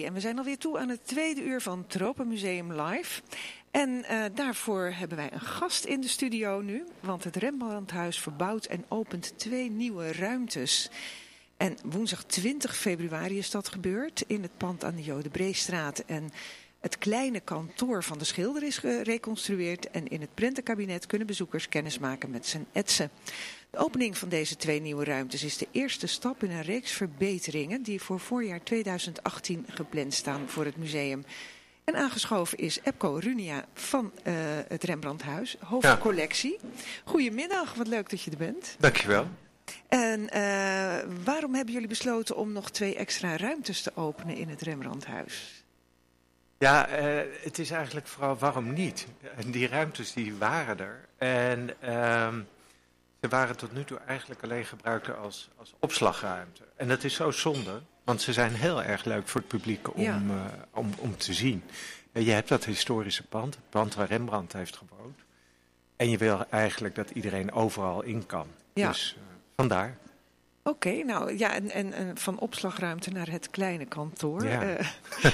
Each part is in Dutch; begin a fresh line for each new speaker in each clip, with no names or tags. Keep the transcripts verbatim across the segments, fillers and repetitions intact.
En we zijn alweer toe aan het tweede uur van Tropenmuseum Live. En uh, daarvoor hebben wij een gast in de studio nu. Want het Rembrandthuis verbouwt en opent twee nieuwe ruimtes. En woensdag twintig februari is dat gebeurd in het pand aan de Jodenbreestraat. En het kleine kantoor van de schilder is gereconstrueerd. En in het prentenkabinet kunnen bezoekers kennismaken met zijn etsen. De opening van deze twee nieuwe ruimtes is de eerste stap in een reeks verbeteringen die voor voorjaar tweeduizend achttien gepland staan voor het museum. En aangeschoven is Epco Runia van uh, het Rembrandthuis, hoofdcollectie. Ja. Goedemiddag, wat leuk dat je er bent.
Dankjewel.
En uh, waarom hebben jullie besloten om nog twee extra ruimtes te openen in het Rembrandthuis?
Ja, uh, het is eigenlijk vooral waarom niet. Die ruimtes die waren er. En uh, ze waren tot nu toe eigenlijk alleen gebruikt als, als opslagruimte. En dat is zo zonde, want ze zijn heel erg leuk voor het publiek om, ja. uh, om, om te zien. Uh, je hebt dat historische pand, het pand waar Rembrandt heeft gewoond. En je wil eigenlijk dat iedereen overal in kan. Ja. Dus uh, vandaar.
Oké, okay, nou ja, en, en, en van opslagruimte naar het kleine kantoor.
Ja.
Uh,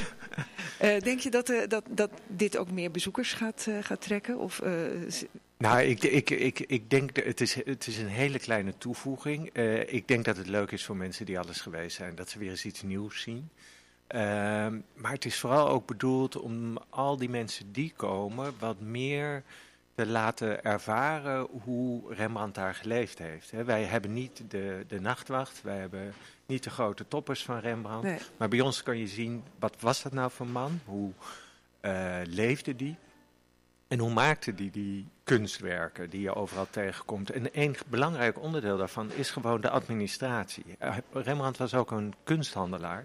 uh, denk je dat, uh, dat, dat dit ook meer bezoekers gaat, uh, gaat trekken? Of, uh,
nou, ik, ik, ik, ik denk dat het is, het is een hele kleine toevoeging. Uh, ik denk dat het leuk is voor mensen die alles geweest zijn, dat ze weer eens iets nieuws zien. Uh, maar het is vooral ook bedoeld om al die mensen die komen wat meer te laten ervaren hoe Rembrandt daar geleefd heeft. He, wij hebben niet de, de nachtwacht, wij hebben niet de grote toppers van Rembrandt. Nee. Maar bij ons kan je zien, wat was dat nou voor man? Hoe uh, leefde die? En hoe maakte die die kunstwerken die je overal tegenkomt? En één belangrijk onderdeel daarvan is gewoon de administratie. Uh, Rembrandt was ook een kunsthandelaar.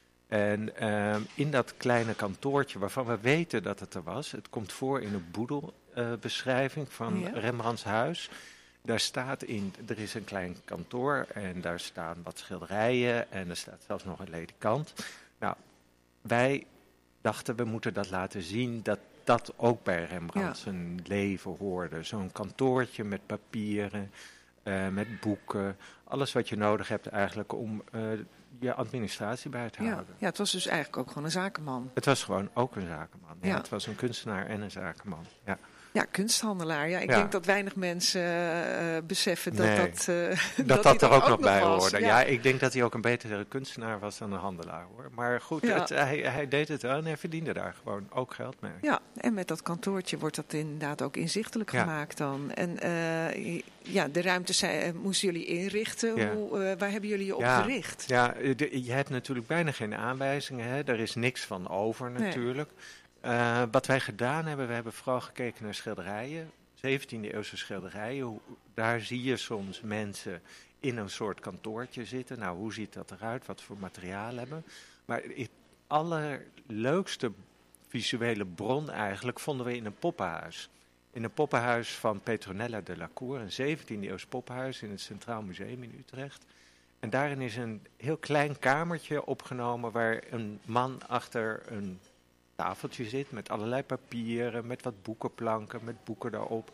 En uh, in dat kleine kantoortje waarvan we weten dat het er was, het komt voor in een boedelbeschrijving uh, van ja. Rembrandts huis. Daar staat in, er is een klein kantoor en daar staan wat schilderijen en er staat zelfs nog een ledikant. Nou, wij dachten we moeten dat laten zien dat dat ook bij Rembrandt ja. zijn leven hoorde. Zo'n kantoortje met papieren, uh, met boeken, alles wat je nodig hebt eigenlijk om uh, je administratie bij te houden.
Ja, ja, het was dus eigenlijk ook gewoon een zakenman.
Het was gewoon ook een zakenman. Ja. Ja, het was een kunstenaar en een zakenman. Ja.
Ja, kunsthandelaar. Ja, ik ja. denk dat weinig mensen uh, beseffen dat
nee,
dat, uh,
dat,
dat,
dat er ook, ook
nog
bij
was.
hoorde.
Ja.
ja, ik denk dat hij ook een betere kunstenaar was dan een handelaar, hoor. Maar goed,
ja.
het, hij, hij deed het wel en hij verdiende daar gewoon ook geld mee.
Ja, en met dat kantoortje wordt dat inderdaad ook inzichtelijk ja. gemaakt dan. En uh, ja, de ruimtes zijn, uh, moesten jullie inrichten.
Ja.
Hoe, uh, waar hebben jullie je op
ja.
gericht?
Ja, de, je hebt natuurlijk bijna geen aanwijzingen. Hè? Er is niks van over natuurlijk. Nee. Uh, wat wij gedaan hebben, we hebben vooral gekeken naar schilderijen. zeventiende eeuwse schilderijen. Daar zie je soms mensen in een soort kantoortje zitten. Nou, hoe ziet dat eruit? Wat voor materiaal hebben? Maar het allerleukste visuele bron eigenlijk vonden we in een poppenhuis. In een poppenhuis van Petronella de la Cour, een zeventiende eeuws poppenhuis in het Centraal Museum in Utrecht. En daarin is een heel klein kamertje opgenomen waar een man achter een tafeltje zit met allerlei papieren, met wat boekenplanken, met boeken daarop.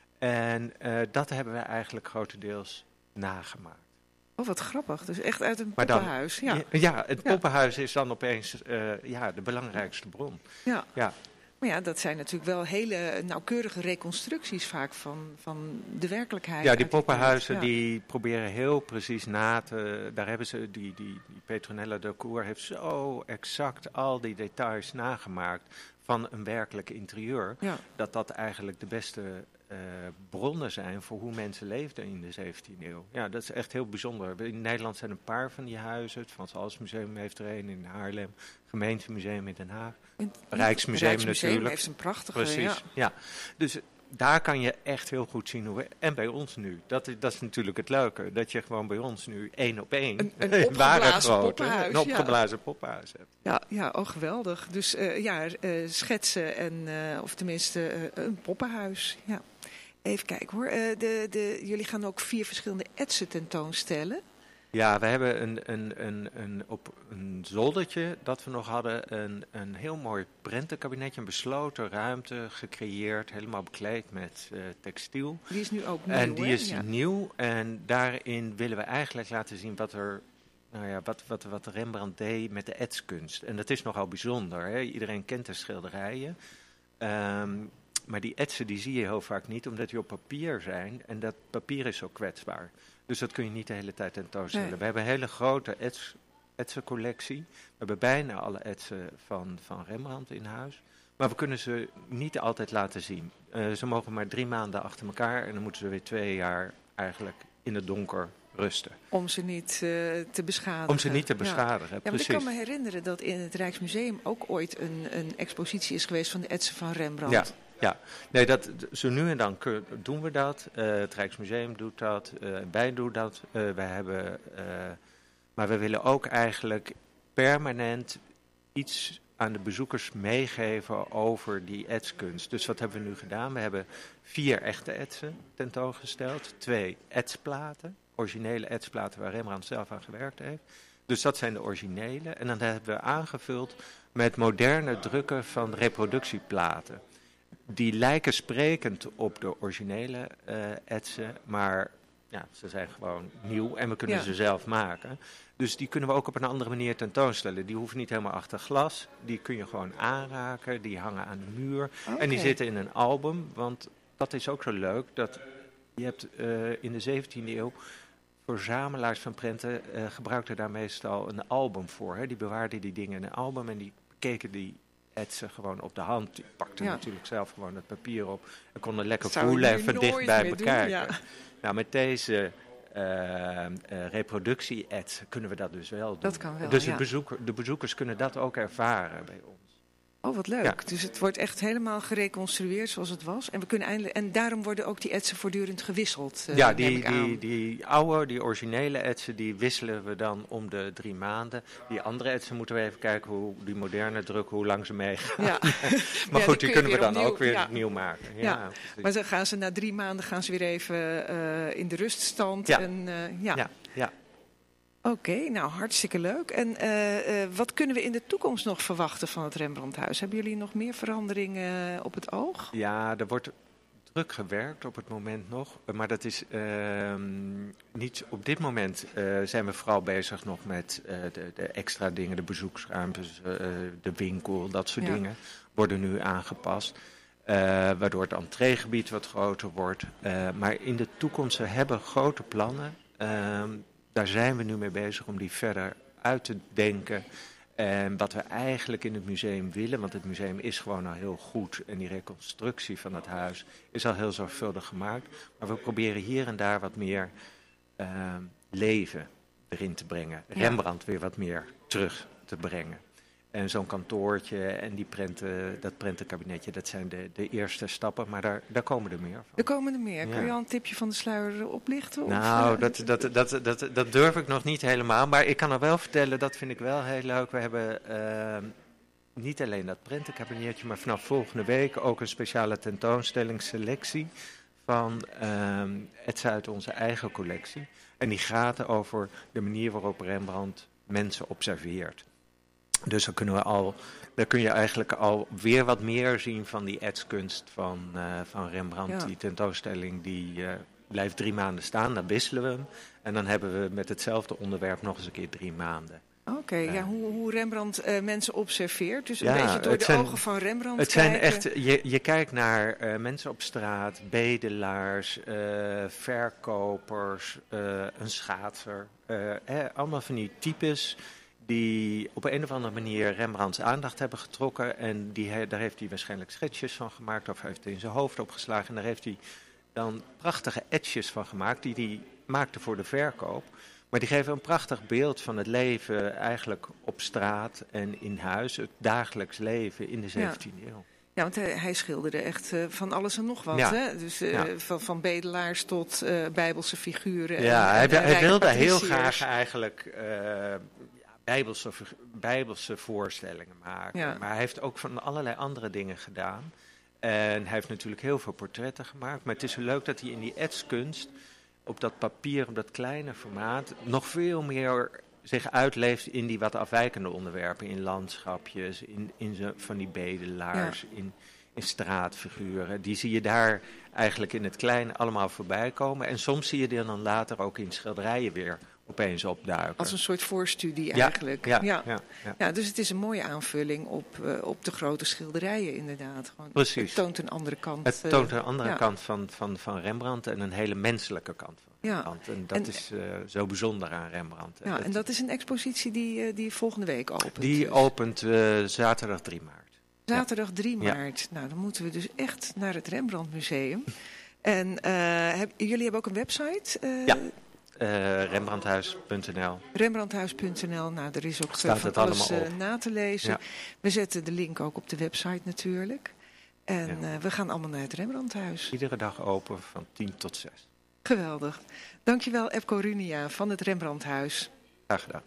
En uh, dat hebben we eigenlijk grotendeels nagemaakt.
Oh, wat grappig. Dus echt uit een poppenhuis.
Dan, ja. ja, het poppenhuis ja. is dan opeens uh, ja, de belangrijkste bron.
Ja.
ja.
Maar ja, dat zijn natuurlijk wel hele nauwkeurige reconstructies vaak van, van de werkelijkheid.
Ja, die poppenhuizen ja. die proberen heel precies na te... Daar hebben ze, die, die, die Petronella de Cour heeft zo exact al die details nagemaakt van een werkelijk interieur. Ja. Dat dat eigenlijk de beste uh, bronnen zijn voor hoe mensen leefden in de zeventiende eeuw. Ja, dat is echt heel bijzonder. In Nederland zijn een paar van die huizen. Het Frans Hals Museum heeft er een in Haarlem. Gemeentemuseum in Den Haag. In, Rijksmuseum, Rijksmuseum natuurlijk.
Heeft een prachtige...
Precies, ja. ja. Dus daar kan je echt heel goed zien hoe we... En bij ons nu. Dat is, dat is natuurlijk het leuke. Dat je gewoon bij ons nu één op één...
Een, een opgeblazen
grote,
poppenhuis.
Een opgeblazen ja. poppenhuis hebt.
Ja, ja, oh geweldig. Dus uh, ja, uh, schetsen en... Uh, of tenminste uh, een poppenhuis. Ja. Even kijken hoor. Uh, de, de, jullie gaan ook vier verschillende etsen tentoonstellen.
Ja, we hebben een, een, een, een, op een zoldertje dat we nog hadden een, een heel mooi prentenkabinetje, een besloten ruimte gecreëerd, helemaal bekleed met uh, textiel.
Die is nu ook nieuw,
En die
hè?
is
ja.
nieuw en daarin willen we eigenlijk laten zien wat er nou ja, wat, wat, wat Rembrandt deed met de etskunst. En dat is nogal bijzonder. Hè? Iedereen kent de schilderijen. Um, maar die etsen die zie je heel vaak niet, omdat die op papier zijn. En dat papier is zo kwetsbaar. Dus dat kun je niet de hele tijd tentoonstellen. Nee. We hebben een hele grote ets, etsencollectie. We hebben bijna alle etsen van, van Rembrandt in huis. Maar we kunnen ze niet altijd laten zien. Uh, ze mogen maar drie maanden achter elkaar en dan moeten ze weer twee jaar eigenlijk in het donker rusten.
Om ze niet uh, te beschadigen.
Om ze niet te beschadigen,
ja. Ja,
precies.
Ik kan me herinneren dat in het Rijksmuseum ook ooit een, een expositie is geweest van de etsen van Rembrandt.
Ja, ja. Nee, dat, zo nu en dan doen we dat. Uh, het Rijksmuseum doet dat, uh, wij doen dat. Uh, wij hebben, uh, maar we willen ook eigenlijk permanent iets aan de bezoekers meegeven over die etskunst. Dus wat hebben we nu gedaan? We hebben vier echte etsen tentoongesteld. Twee etsplaten, originele etsplaten waar Rembrandt zelf aan gewerkt heeft. Dus dat zijn de originele. En dan hebben we aangevuld met moderne drukken van reproductieplaten. Die lijken sprekend op de originele uh, etsen, maar ja, ze zijn gewoon nieuw en we kunnen ja. ze zelf maken. Dus die kunnen we ook op een andere manier tentoonstellen. Die hoeven niet helemaal achter glas. Die kun je gewoon aanraken. Die hangen aan de muur. Okay. En die zitten in een album. Want dat is ook zo leuk. Dat je hebt uh, in de zeventiende eeuw verzamelaars van prenten uh, gebruikten daar meestal een album voor. Hè. Die bewaarden die dingen in een album en die keken die etsen gewoon op de hand. Die pakten ja. natuurlijk zelf gewoon het papier op. En konden lekker voelen en van dichtbij bekijken. Ja. Nou, met deze Uh, uh, reproductie-ets kunnen we dat dus wel doen.
Dat kan wel,
dus
ja.
de, bezoeker, de bezoekers kunnen dat ook ervaren bij ons.
Oh, wat leuk. Ja. Dus het wordt echt helemaal gereconstrueerd zoals het was. En, we kunnen eindelijk, en daarom worden ook die etsen voortdurend gewisseld. Uh,
ja, die, die, die oude, die originele etsen, die wisselen we dan om de drie maanden. Die andere etsen moeten we even kijken hoe die moderne druk, hoe lang ze meegaan. Ja. maar ja, goed, die, die kunnen we dan opnieuw, ook weer ja. opnieuw maken. Ja,
ja. Maar dan gaan ze na drie maanden gaan ze weer even uh, in de ruststand.
Ja,
en, uh, ja.
ja. ja.
Oké, okay, nou hartstikke leuk. En uh, uh, wat kunnen we in de toekomst nog verwachten van het Rembrandthuis? Hebben jullie nog meer veranderingen uh, op het oog?
Ja, er wordt druk gewerkt op het moment nog. Maar dat is uh, niet op dit moment uh, zijn we vooral bezig nog met uh, de, de extra dingen, de bezoeksruimtes, uh, de winkel, dat soort ja. dingen worden nu aangepast. Uh, waardoor het entreegebied wat groter wordt. Uh, maar in de toekomst, we hebben grote plannen. Uh, Daar zijn we nu mee bezig om die verder uit te denken. En wat we eigenlijk in het museum willen, want het museum is gewoon al heel goed. En die reconstructie van het huis is al heel zorgvuldig gemaakt. Maar we proberen hier en daar wat meer uh, leven erin te brengen. Ja. Rembrandt weer wat meer terug te brengen. En zo'n kantoortje en die prenten, dat prentenkabinetje, dat zijn de, de eerste stappen. Maar daar, daar komen er meer van.
Er komen er meer. Ja. Kun je al een tipje van de sluier oplichten?
Nou,
of,
dat, dat, dat, dat, dat durf ik nog niet helemaal. Maar ik kan er wel vertellen, dat vind ik wel heel leuk. We hebben uh, niet alleen dat prentenkabinetje, maar vanaf volgende week ook een speciale tentoonstellingsselectie van uh, etsen uit onze eigen collectie. En die gaat over de manier waarop Rembrandt mensen observeert. Dus dan kunnen we al, dan kun je eigenlijk al weer wat meer zien van die etskunst van, uh, van Rembrandt. Ja. Die tentoonstelling die uh, blijft drie maanden staan, dan wisselen we hem. En dan hebben we met hetzelfde onderwerp nog eens een keer drie maanden.
Oké, okay, uh, ja, hoe, hoe Rembrandt uh, mensen observeert. Dus een ja, beetje door de zijn, ogen van Rembrandt
het
kijken.
Zijn echt, je, je kijkt naar uh, mensen op straat, bedelaars, uh, verkopers, uh, een schaatser. Uh, eh, allemaal van die types die op een of andere manier Rembrandts aandacht hebben getrokken. En die, daar heeft hij waarschijnlijk schetsjes van gemaakt of heeft hij in zijn hoofd opgeslagen. En daar heeft hij dan prachtige etjes van gemaakt die hij maakte voor de verkoop. Maar die geven een prachtig beeld van het leven eigenlijk op straat en in huis. Het dagelijks leven in de zeventiende ja. eeuw.
Ja, want hij, hij schilderde echt uh, van alles en nog wat.
Ja.
Hè? Dus uh, ja. van, van bedelaars tot uh, bijbelse figuren.
Ja,
en,
hij,
en
hij wilde heel graag eigenlijk uh, bijbelse, bijbelse voorstellingen maken. Ja. Maar hij heeft ook van allerlei andere dingen gedaan. En hij heeft natuurlijk heel veel portretten gemaakt. Maar het is zo leuk dat hij in die etskunst op dat papier, op dat kleine formaat, nog veel meer zich uitleeft in die wat afwijkende onderwerpen. In landschapjes, in, in zo, van die bedelaars, ja. in, in straatfiguren. Die zie je daar eigenlijk in het kleine allemaal voorbij komen. En soms zie je die dan later ook in schilderijen weer opeens opduiken.
Als een soort voorstudie
ja,
eigenlijk.
Ja,
ja.
Ja, ja.
Ja, dus het is een mooie aanvulling op, uh, op de grote schilderijen inderdaad. Gewoon,
Precies.
Het toont een andere kant.
Het toont een
uh,
andere
ja.
kant van, van, van Rembrandt en een hele menselijke kant van
Ja.
Rembrandt. En dat
En,
is uh, zo bijzonder aan Rembrandt.
Ja,
dat,
en dat is een expositie die, uh, die volgende week opent.
Die
dus.
opent uh, zaterdag drie maart.
Zaterdag drie
Ja.
maart. Nou, dan moeten we dus echt naar het Rembrandt Museum. En uh, heb, jullie hebben ook een website? Uh,
ja, uh, rembrandthuis punt n l.
rembrandthuis punt n l. Nou, er is ook
Staat
van
het
alles
allemaal
uh,
op.
na te lezen.
Ja.
We zetten de link ook op de website natuurlijk. En
Ja.
uh, we gaan allemaal naar het Rembrandthuis.
Iedere dag open van tien tot zes.
Geweldig. Dankjewel Epco Runia van het Rembrandthuis.
Graag gedaan.